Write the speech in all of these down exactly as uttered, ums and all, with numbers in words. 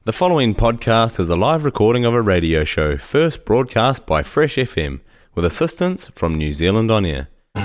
The following podcast is a live recording of a radio show first broadcast by Fresh F M with assistance from New Zealand On Air.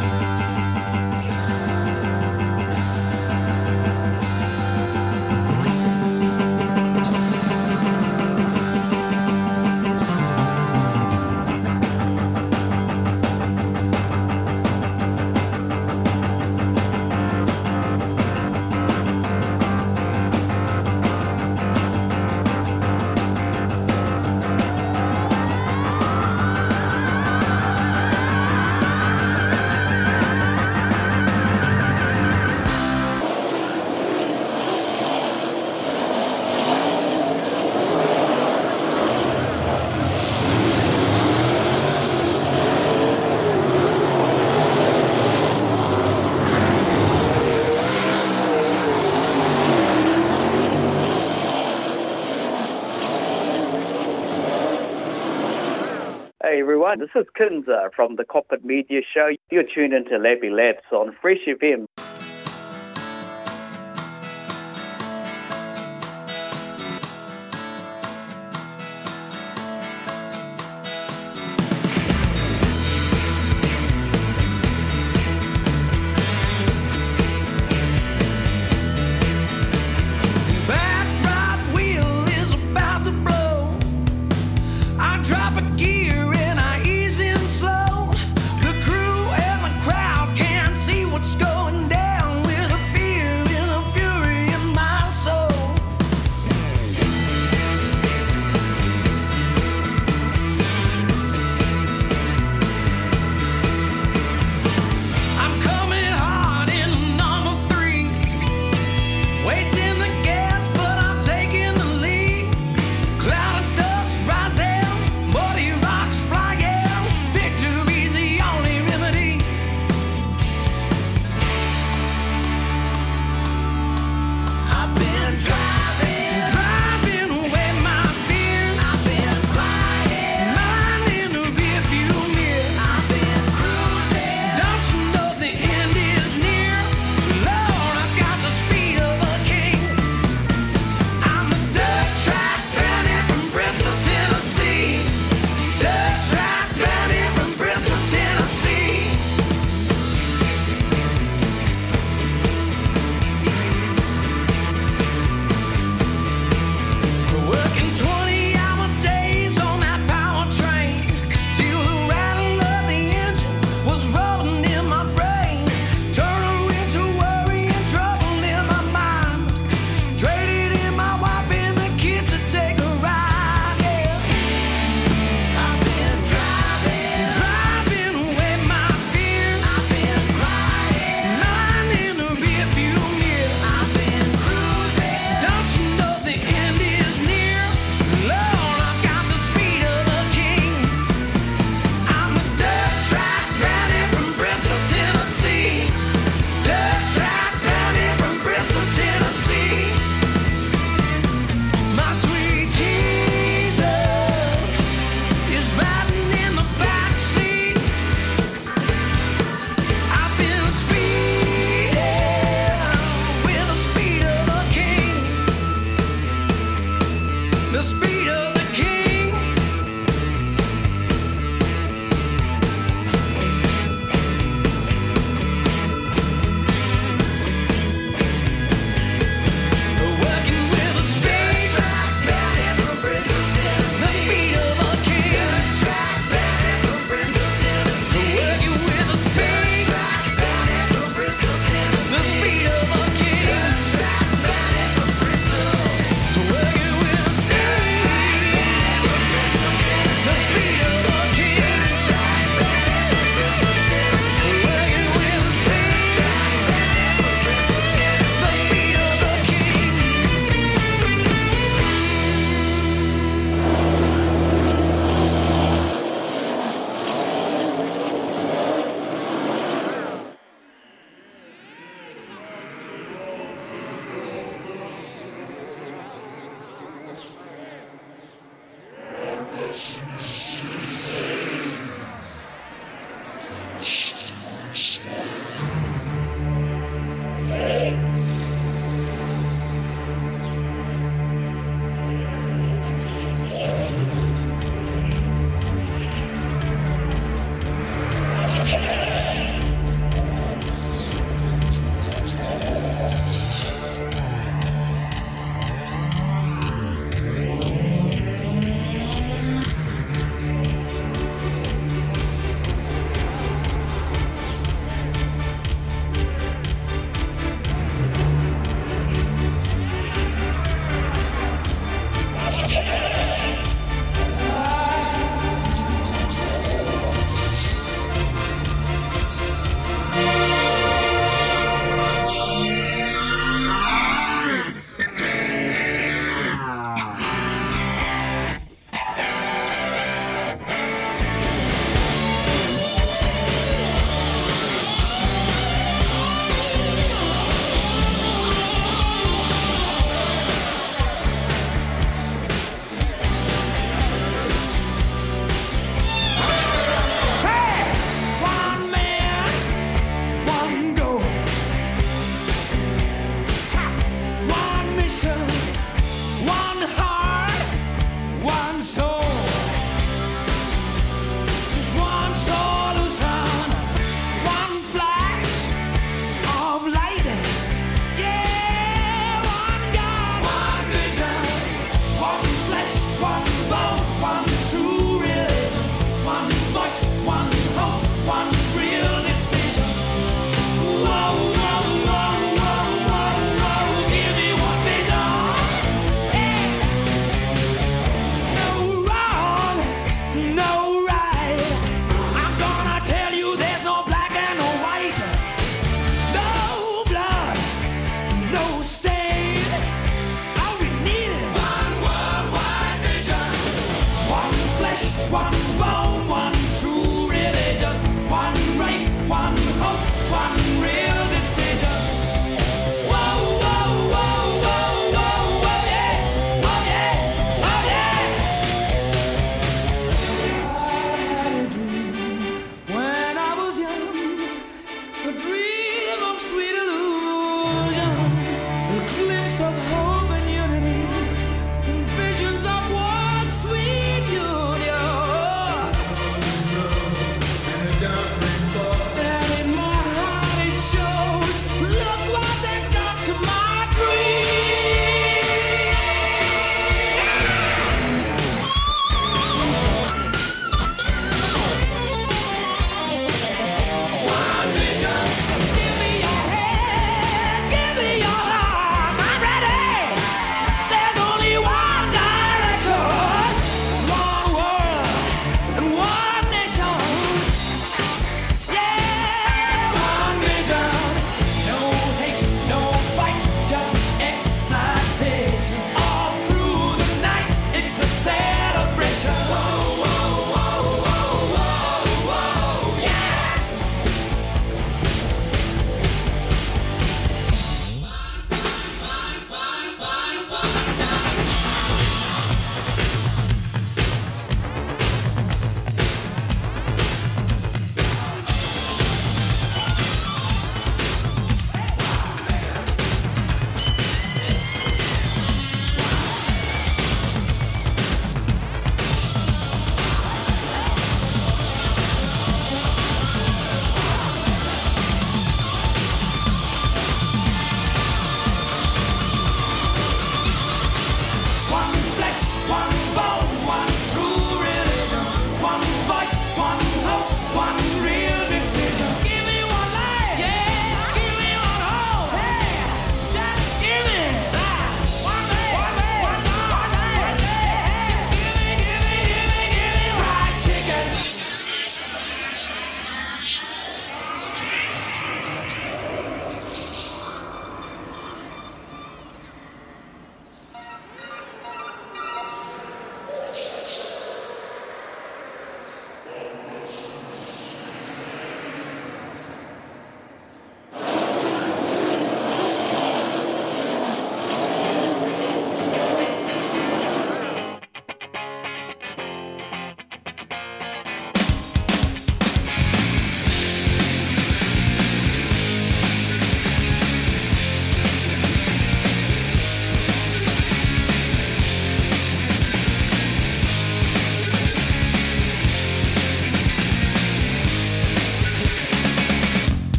Hey everyone, this is Kinza from the Coppet Media Show. You're tuned into Labby Labs on Fresh F M.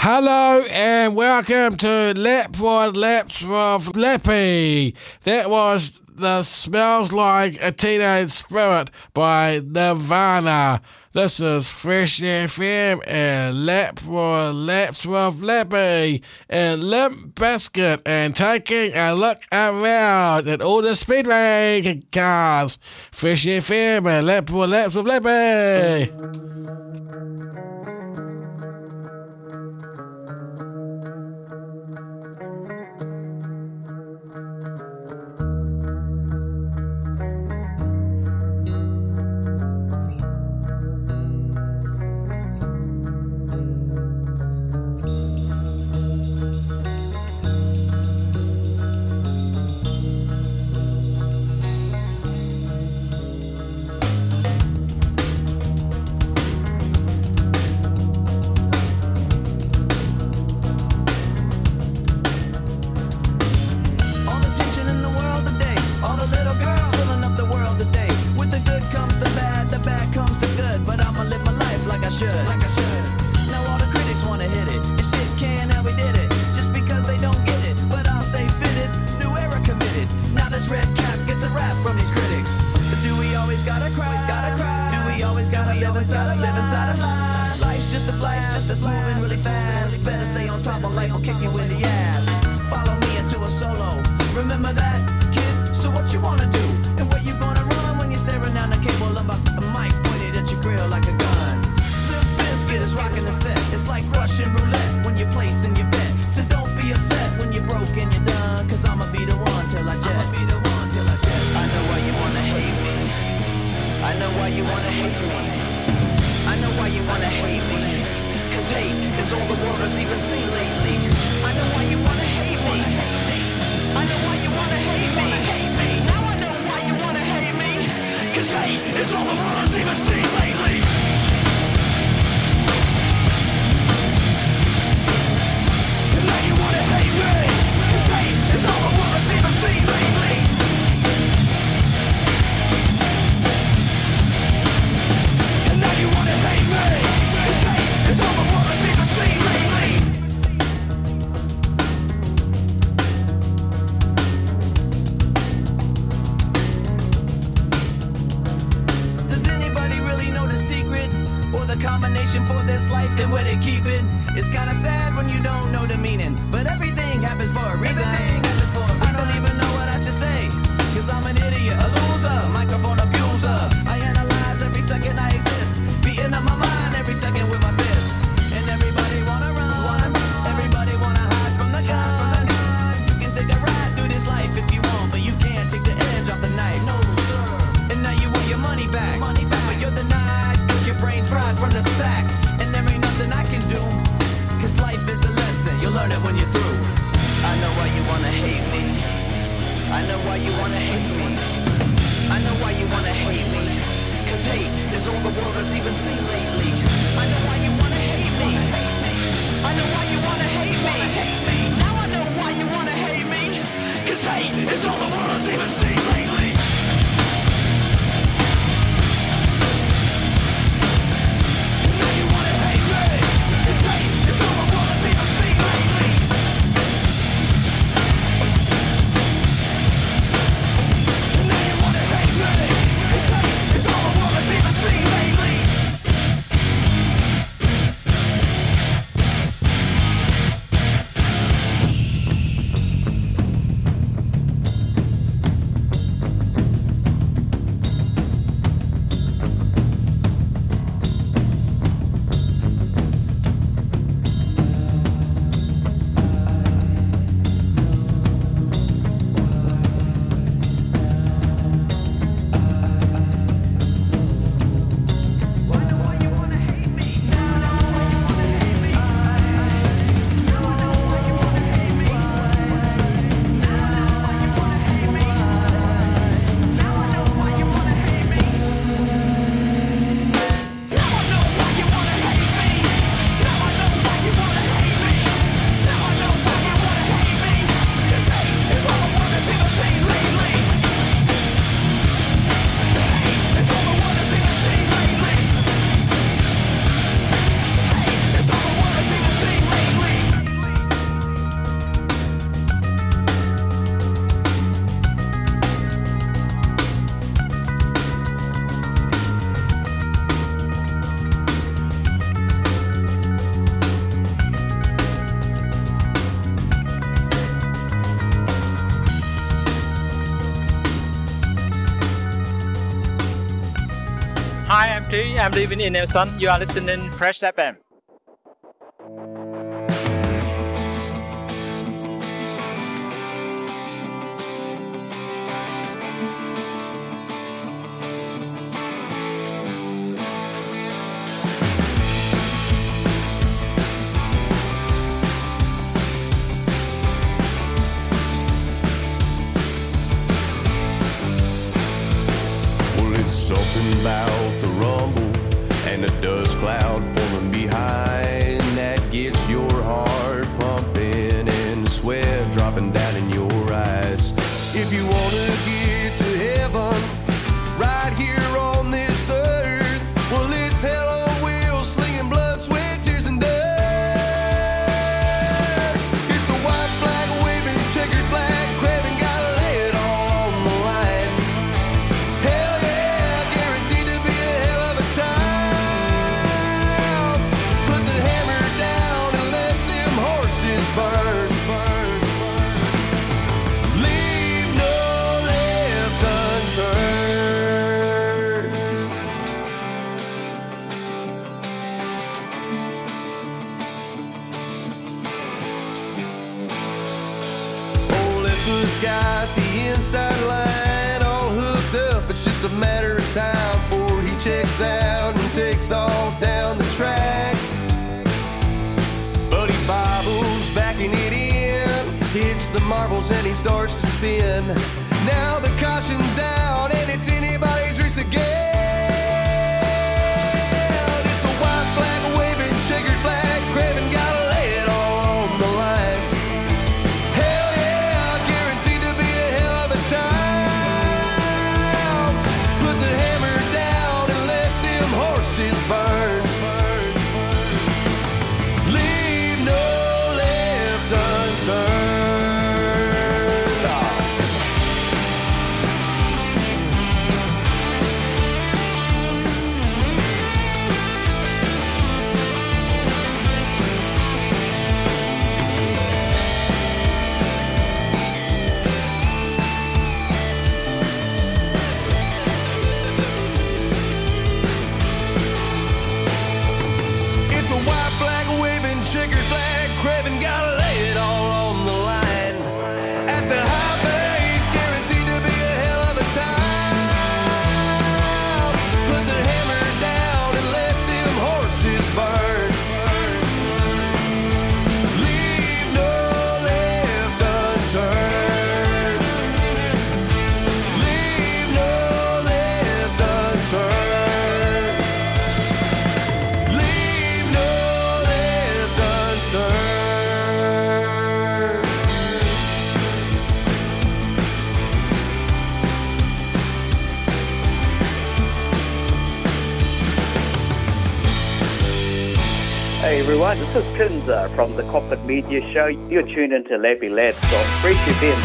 Hello and welcome to Lapwood Laps with Lappy. That was the Smells Like a Teenage Spirit by Nirvana. This is Fresh F M and Lapwood Laps with Lappy and Limp Bizkit, and taking a look around at all the speedway cars. Fresh F M and Lapwood Laps with Lappy. Hi, I'm T. I'm living in Nelson. You are listening Fresh F M. Something about the rumble and the dust cloud forming behind that gets your heart pumping and the sweat dropping down in your eyes. If you want to get to heaven right here on this earth, well, it's hell on wheels, slinging blood, sweat, tears, and dirt. It's a white flag waving, checkered flag craving, gotta lay it all on the line. Hell yeah, guaranteed to be a hell of a time. Put the hammer down and let them horses burn, burn, burn. Leave no left unturned. Old Lipa's got the inside line all hooked up. It's just a matter of time before he checks out and takes off down the track. Buddy Bobbles backing it in, hits the marbles and he starts to spin. Now the caution's out and it's anybody's race again. It's a white flag waving, checkered flag craving, gotta lay it all on the line. Hell yeah, guaranteed to be a hell of a time. Put the hammer down and let them horses burn, burn, burn. Leave no left unturned. Ah. It's a white flag waving, checkered flag craving, gotta lay it all on the line. At the high base, guaranteed to be a hell of a time. Put the hammer down and let them horses burn. Leave no left unturned. Leave no left unturned. Leave no left unturned. Hey everyone, this is Kinza from the Coppet Media Show. You're tuned into Lappy Lads on Fresh F M.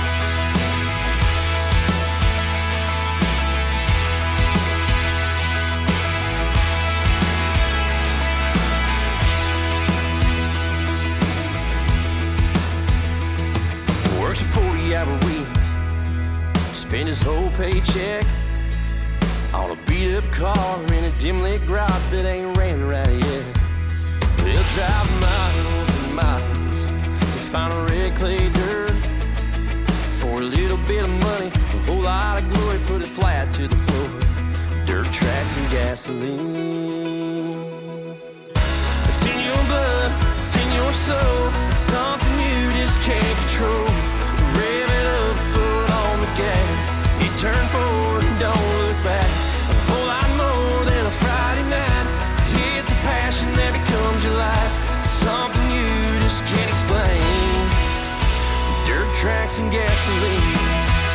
Works a forty-hour week, spend his whole paycheck on a beat-up car in a dim-lit garage that ain't ran right yet. They'll drive miles and miles to find a red clay dirt. For a little bit of money, a whole lot of glory, put it flat to the floor. Dirt tracks and gasoline. It's in your blood, it's in your soul. It's something you just can't control. Rev it up, foot on the gas. You turn forward and don't look back. A whole lot more than a Friday night. It's a passion that becomes your life. Something you just can't explain. Dirt tracks and gasoline.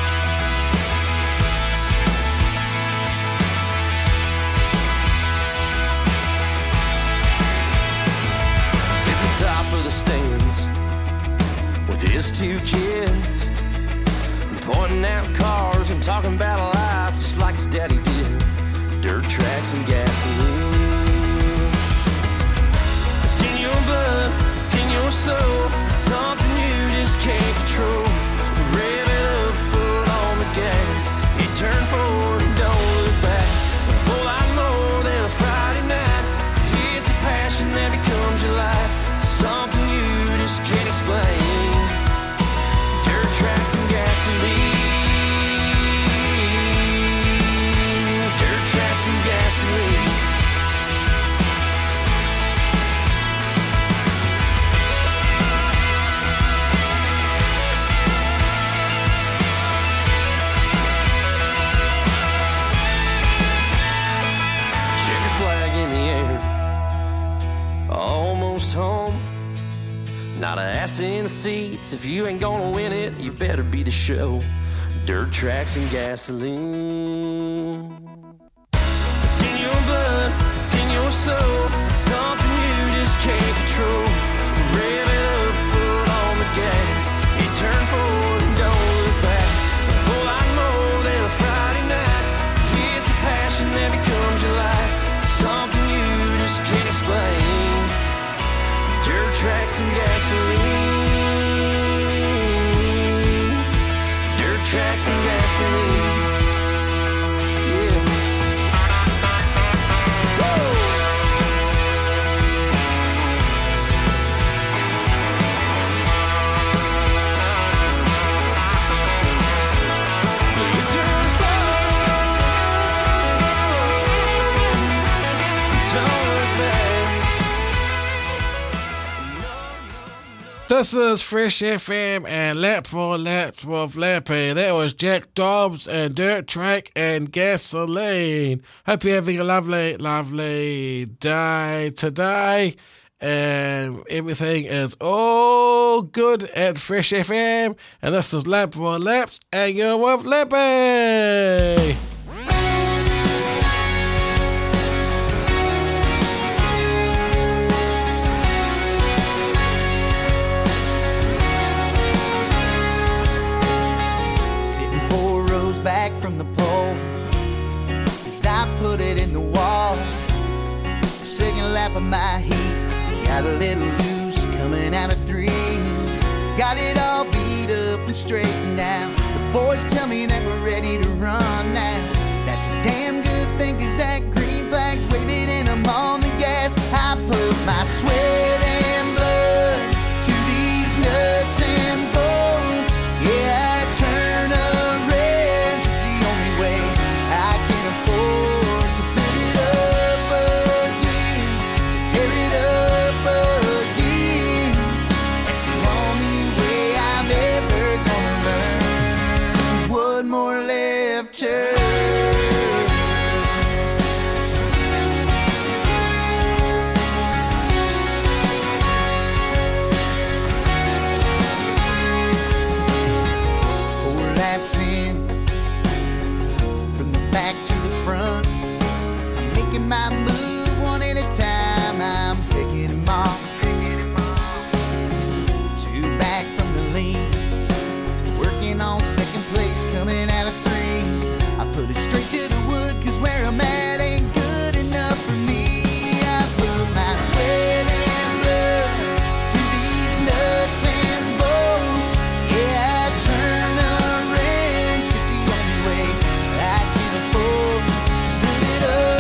Sits atop of the stands with his two kids, pointing out cars and talking about life just like his daddy did. Dirt tracks and gasoline. It's in your blood, it's in your soul. It's something you just can't control. Rev it up, foot on the gas. You turn forward and don't look back. A whole lot more closest home. Not an ass in the seats. If you ain't gonna win it, you better be the show. Dirt tracks and gasoline. It's in your blood, it's in your soul. Something you just can't control. Rev it up, foot on the gas. You turn forward and don't look back. A whole lot more than a Friday night. It's a passion that becomes your life. Something you just can't explain. Dirt tracks and gasoline. Dirt tracks and gasoline. Yeah. Woo! You turn forward, don't look back. This is Fresh F M and Lap for Laps with Lappy. That was Jack Dobbs and Dirt Track and Gasoline. Hope you're having a lovely, lovely day today. And everything is all good at Fresh F M. And this is Lap for Laps and you're with Lappy. Back from the pole, as I put it in the wall. Second lap of my heat, got a little loose coming out of three. Got it all beat up and straightened out. The boys tell me that we're ready to run now. That's a damn good thing, cause that green flag's waving and I'm on the gas. I put my sweat and blood to these nuts and bolts. Yeah, I turn around. My move one at a time, I'm picking them off. Two back from the lead, working on second place, coming out of three. I put it straight to the wood, cause where I'm at ain't good enough for me. I put my sweat and blood to these nuts and bolts. Yeah, I turn a wrench, it's the only way I can afford to put it up.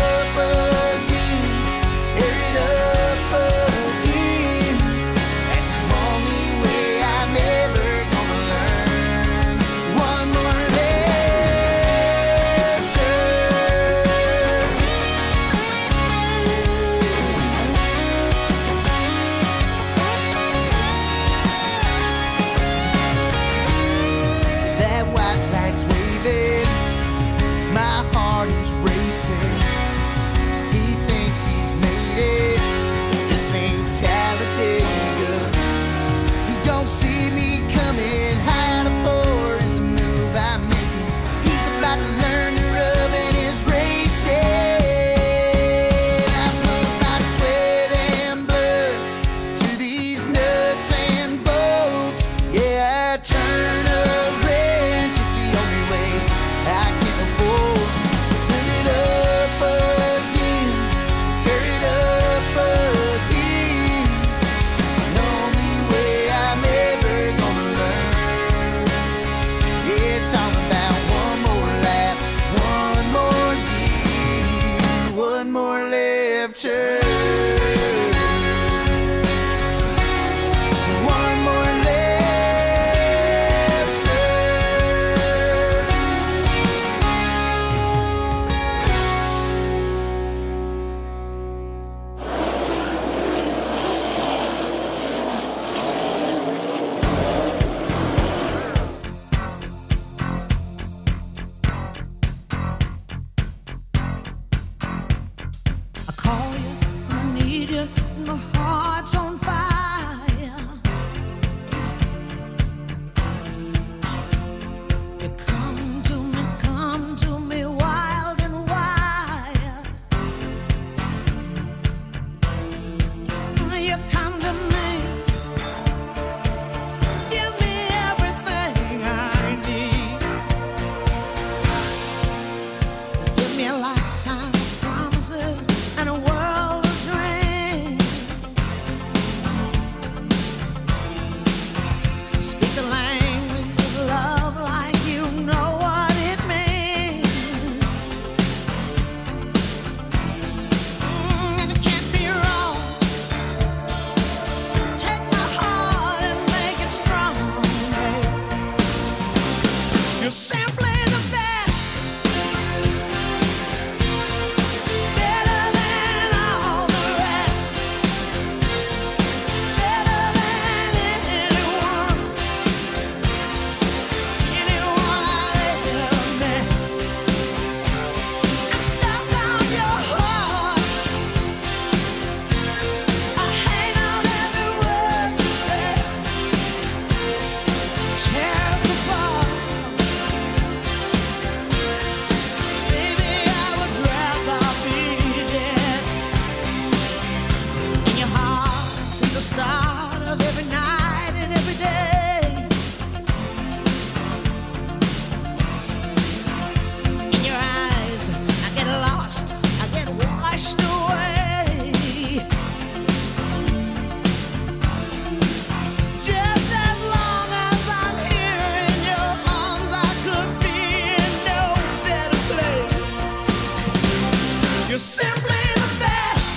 You're simply the best.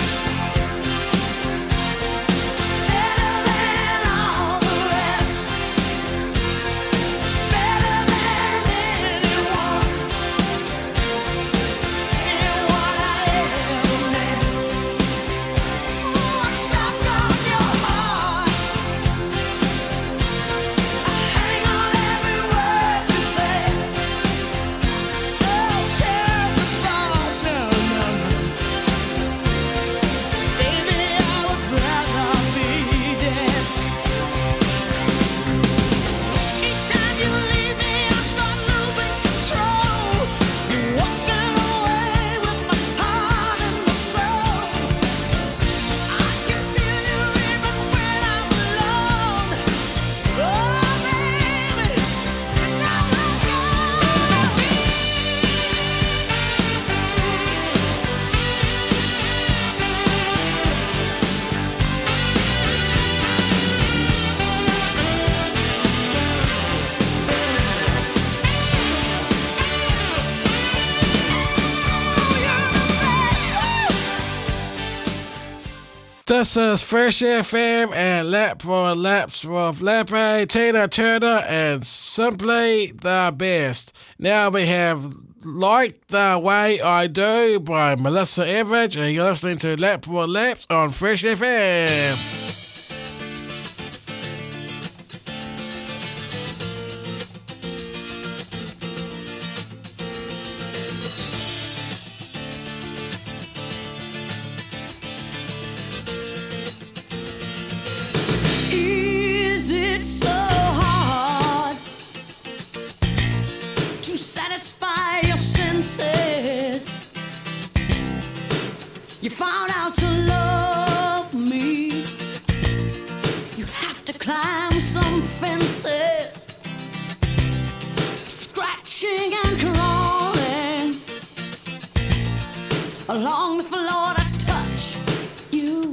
Better than all the rest. Better than anyone. Anyone I ever met. Ooh, I'm stuck on your heart. I hang on every word you say. Oh, tears apart. No, no, no. Baby, I would rather be dead. Each time you leave me, I start losing control. You're walking away with my heart and my soul. I can feel you even when I'm alone. Oh, baby, don't let go. This is Fresh F M and Lap for Laps with Lappy, Tina Turner, and Simply the Best. Now we have Like the Way I Do by Melissa Etheridge, and you're listening to Lap for Laps on Fresh F M. Is it so hard to satisfy your senses? You found out to love me. You have to climb some fences, scratching and crawling along the floor to touch you.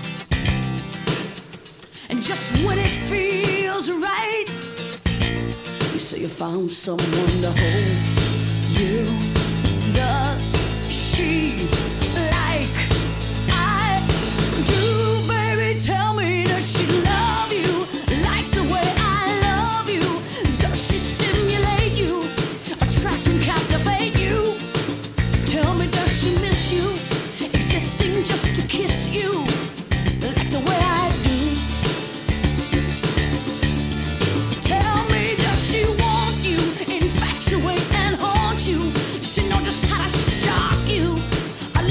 And just when it feels right, you say you found someone to hold you. Does she like I do, baby? Tell me, does she love you like the way I love you? Does she stimulate you, attract and captivate you? Tell me, does she miss you, existing just to kiss you like the way I do? Tell me, does she want you, infatuate and haunt you? Does she know just how to shock you?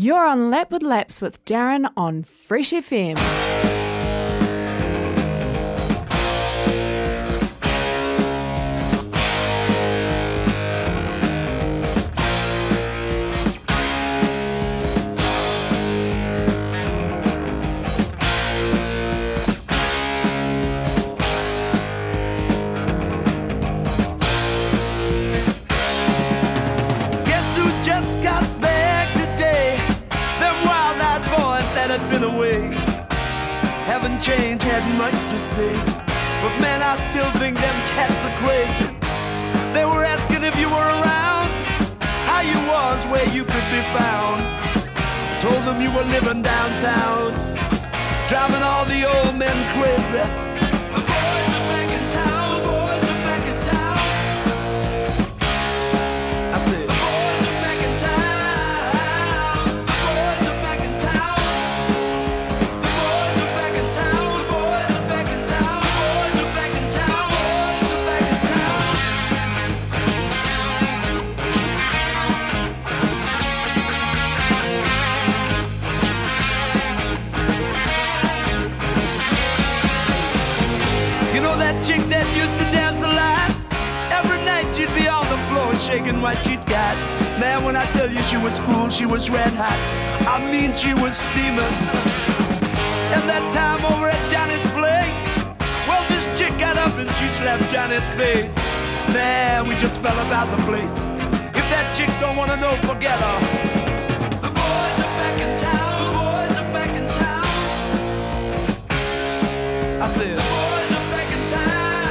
You're on Lap with Laps with Darren on Fresh F M. Haven't changed, had much to say, but man, I still think them cats are crazy. They were asking if you were around, how you was, where you could be found. Told them you were living downtown, driving all the old men crazy. The boys are back in town, boys are back in town. I said, the boys are back in town. Chick that used to dance a lot, every night she'd be on the floor shaking what she'd got. Man, when I tell you she was cool, she was red hot. I mean, she was steaming. And that time over at Johnny's place, well, this chick got up and she slapped Johnny's face. Man, we just fell about the place. If that chick don't wanna know, forget her. The boys are back in town, the boys are back in town. I said, the boys are back in town.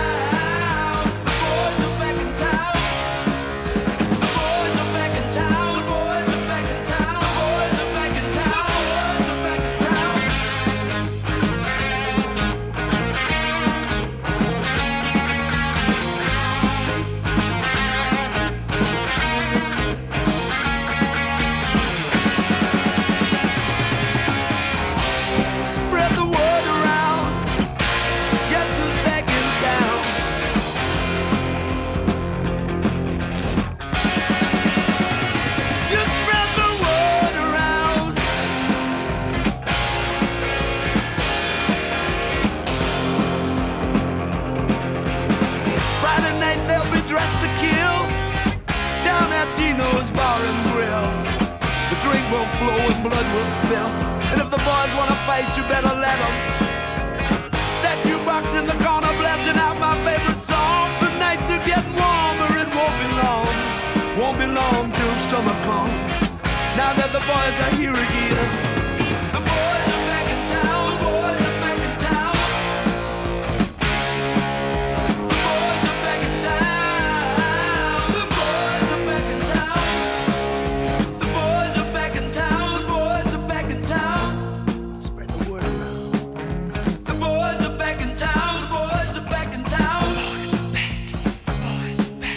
Flow and blood will spill. And if the boys wanna fight, you better let them. That jukebox in the corner blasting out my favorite song. The nights are getting warmer, it won't be long. Won't be long till summer comes. Now that the boys are here again. The boys are back in town, boys are back in town. The boys are back in town. The boys are back in town. The boys are back in town. The boys are back in town. Spread the word around. The boys are back in town. The boys are back in town. The boys are back. The boys are back.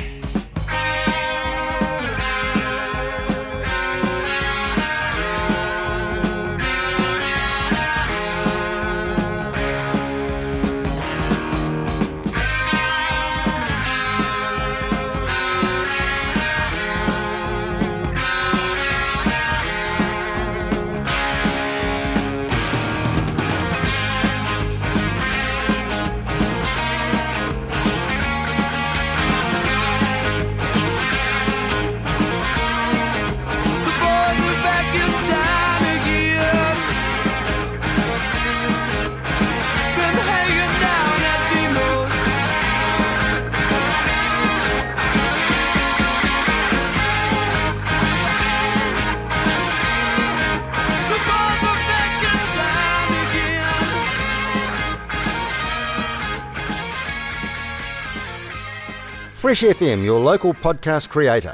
Fresh F M, your local podcast creator.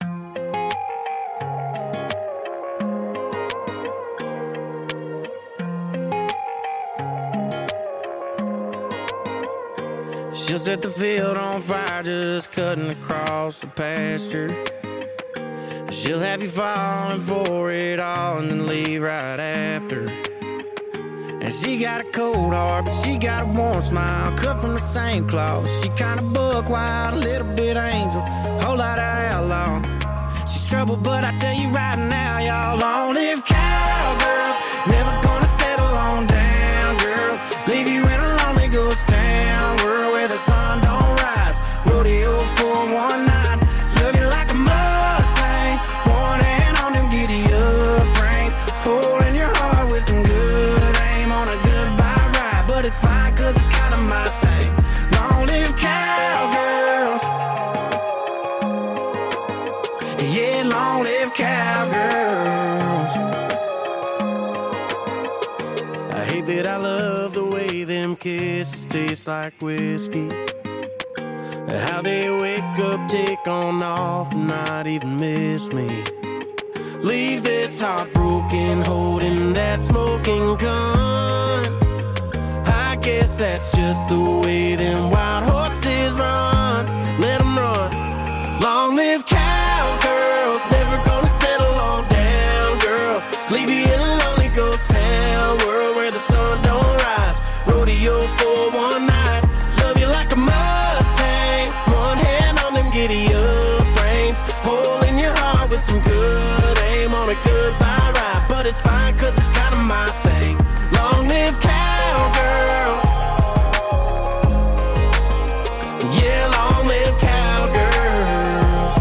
She'll set the field on fire, just cutting across the pasture. She'll have you falling for it all and then leave right after. And she got a cold heart, but she got a warm smile, cut from the same cloth. She kinda buck wild, a little bit angel, whole lot of outlaw. She's trouble, but I tell you right now, y'all, long live Cal. hate that I love the way them kisses taste like whiskey. How they wake up, take on off, not even miss me. Leave this heartbroken, holding that smoking gun. I guess that's just the way them wild horses run. Let them run. Long live cowgirls, never gonna settle on down girls. Leave you in a lonely ghost town, world where the sun don't rise. Rodeo for one night, love you like a Mustang. One hand on them giddy up reins, hole in your heart with some good aim on a goodbye ride. But it's fine cause it's kinda my thing. Long live cowgirls. Yeah, long live cowgirls.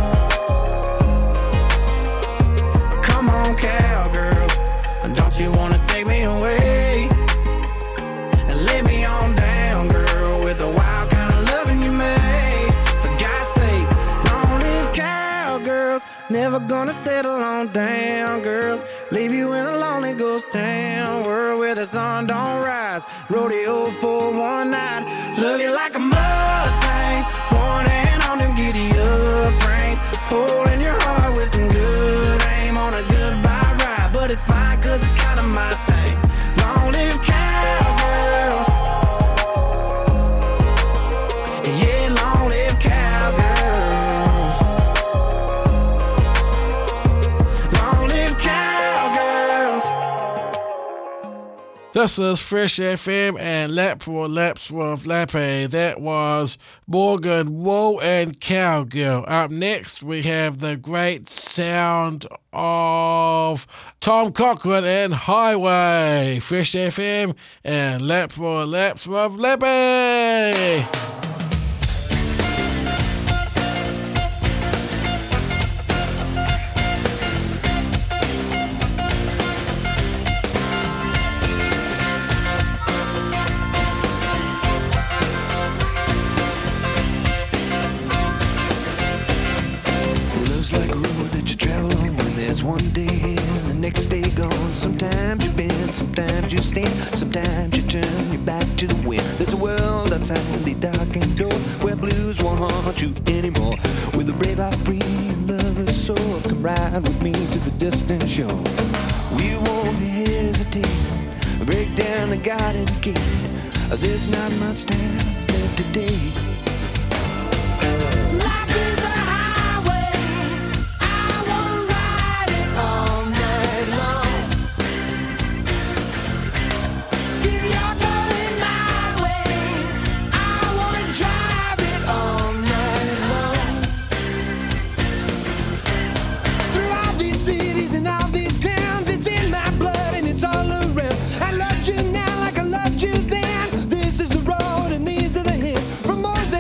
Come on, cowgirls. Don't you wanna take me away and lay me on down, girl, with the wild kind of loving you made? For God's sake, long live cowgirls. Never gonna settle on down, girls. Leave you in a lonely ghost town, world where the sun don't rise. Rodeo for one night, love you like a Mustang. One hand on them giddy up reins, holding your heart with some good aim on a goodbye ride. But it's fine cause it's kinda my thing. Long live cowgirls. Yeah, long live cowgirls. Long live cowgirls. This is Fresh F M and Lap for Laps with Lappy. That was Morgan Wool and Cowgirl. Up next, we have the great sound of Tom Cochrane and Highway. Fresh F M and Lap for Laps with Lappy. There's one day and the next day gone. Sometimes you bend, sometimes you stand, sometimes you turn your back to the wind. There's a world outside the darkened door where blues won't haunt you anymore. With a brave heart free and lover's soul, come ride with me to the distant shore. We won't hesitate, break down the garden gate. There's not much time left today. Life is a highway, I wanna ride it all night long. If you're going my way, I wanna drive it all night long. Through all these cities and all these towns, it's in my blood and it's all around. I loved you now like I loved you then. This is the road and these are the hills. From Moses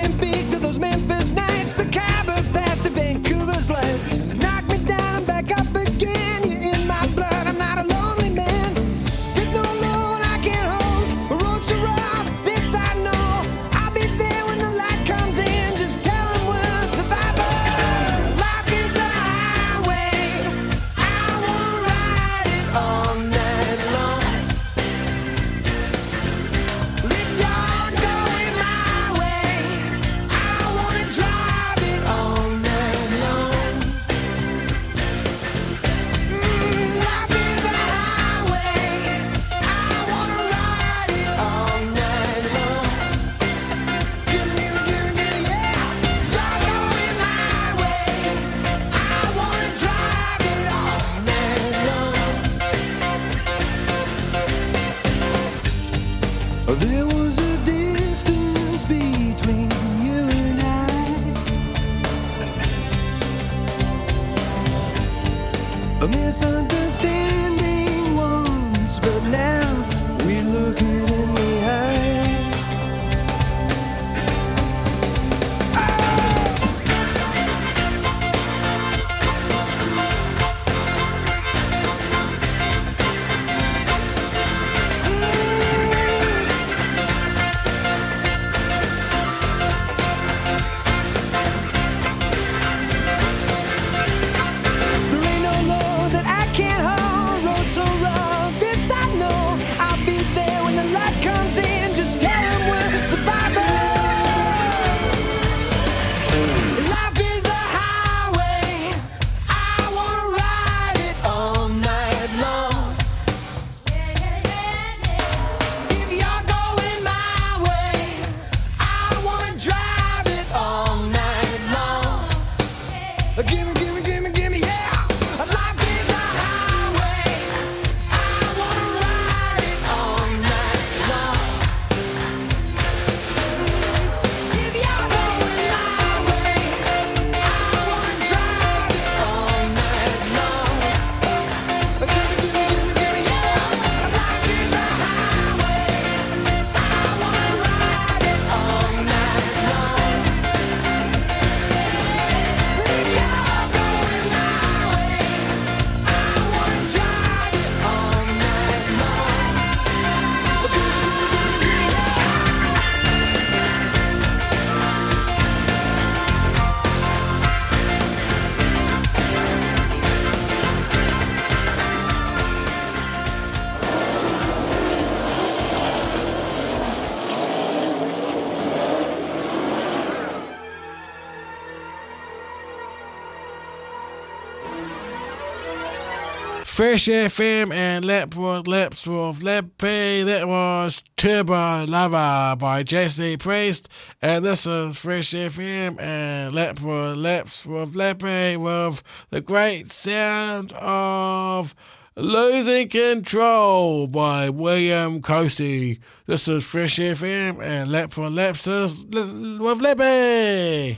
Fresh F M and Lapwood Laps with Lappy. That was Turbo Lover by Jesse Priest. And this is Fresh F M and Lapwood Laps with Lappy with the great sound of Losing Control by William Coasty. This is Fresh F M and Lapwood Laps with Lappy.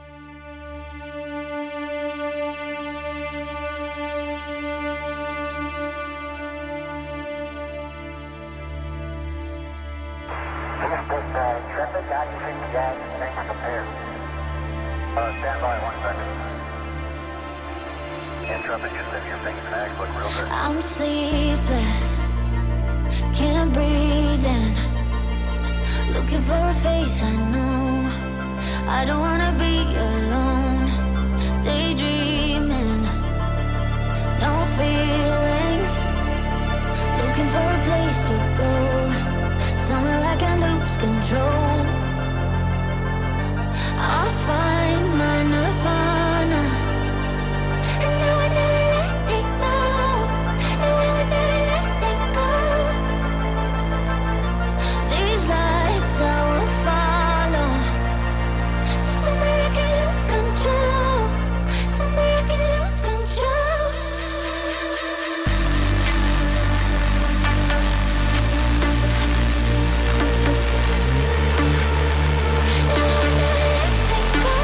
I'm sleepless, can't breathe in, looking for a face I know. I don't wanna be alone, daydreaming, no feelings, looking for a place to go, somewhere I can lose control. I'll find my nirvana, and now I never let it go. No, I would never let it go. These lights I will follow, somewhere I can lose control, somewhere I can lose control. No, I would never let it go.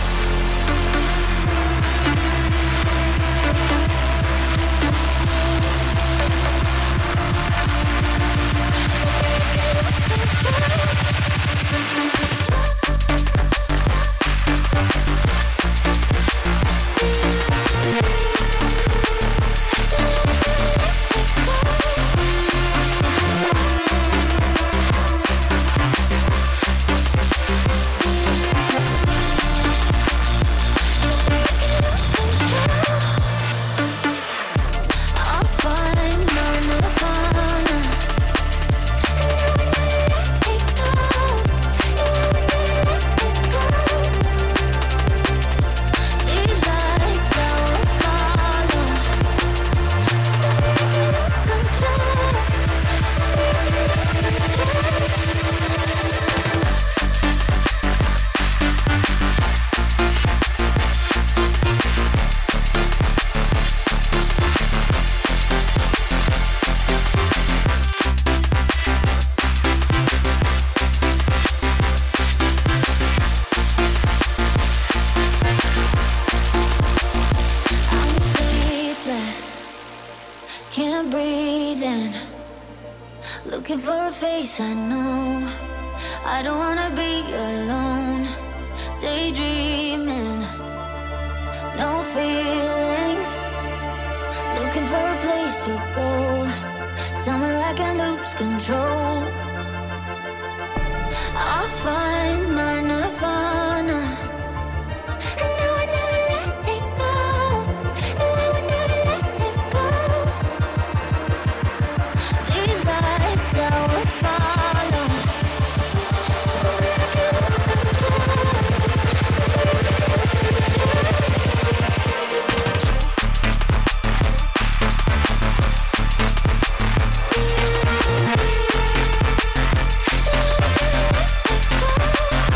Can't breathe in, looking for a face I know. I don't wanna be alone, daydreaming, no feelings, looking for a place to go, somewhere I can lose control. I'll find my nirvana, and now I never let it go. No, I would never let it go. These lights I will follow, somewhere I can lose control, somewhere I can lose control. No, I would never let it go.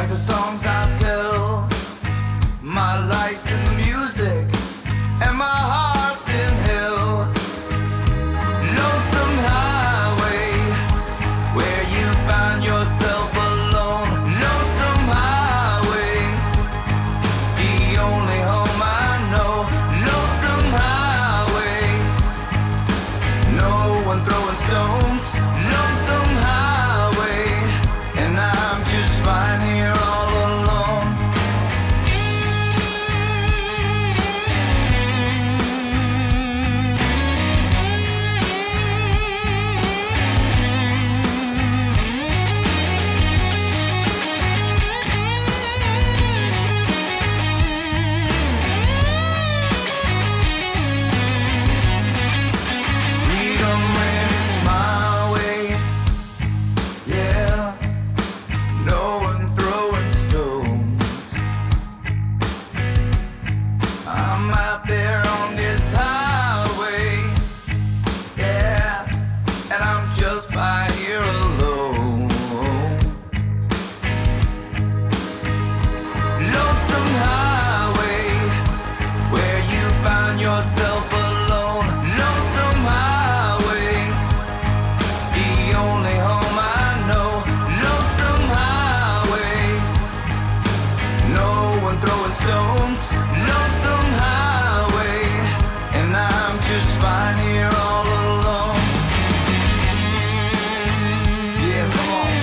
like the songs I tell. My life's in the music, and my heart's in hell. Lonesome highway, where you find yourself alone. Lonesome highway, the only home I know. Lonesome highway, no one throwing stones. Lonesome highway, and I'm just fine here all alone. Freedom when it's my way, yeah. No one throwing stones. I'm out there on this highway, yeah, and I'm just fine here alone. Lonesome highway, where you find yourself alone. Lonesome highway, the only home I know. Lonesome highway, no one throwing stones. Lonesome highway, and I'm just fine here all alone. Yeah, come on.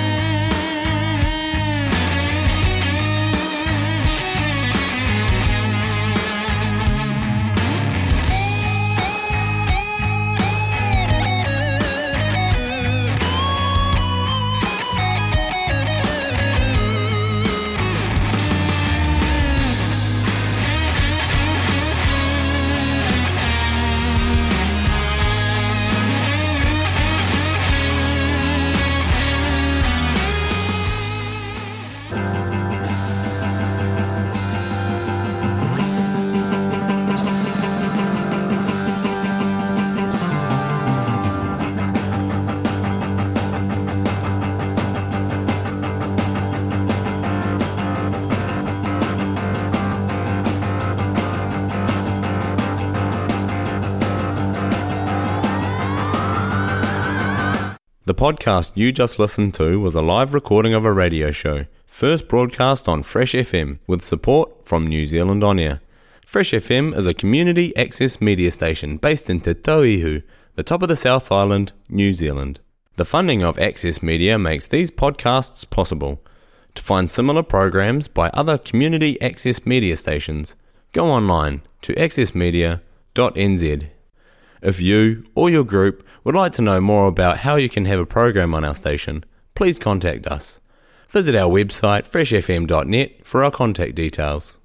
The podcast you just listened to was a live recording of a radio show, first broadcast on Fresh F M, with support from New Zealand On Air. Fresh F M is a community access media station based in Te Tauihu, the top of the South Island, New Zealand. The funding of Access Media makes these podcasts possible. To find similar programs by other community access media stations, go online to access media dot n z. If you or your group would like to know more about how you can have a program on our station, please contact us. Visit our website fresh f m dot net for our contact details.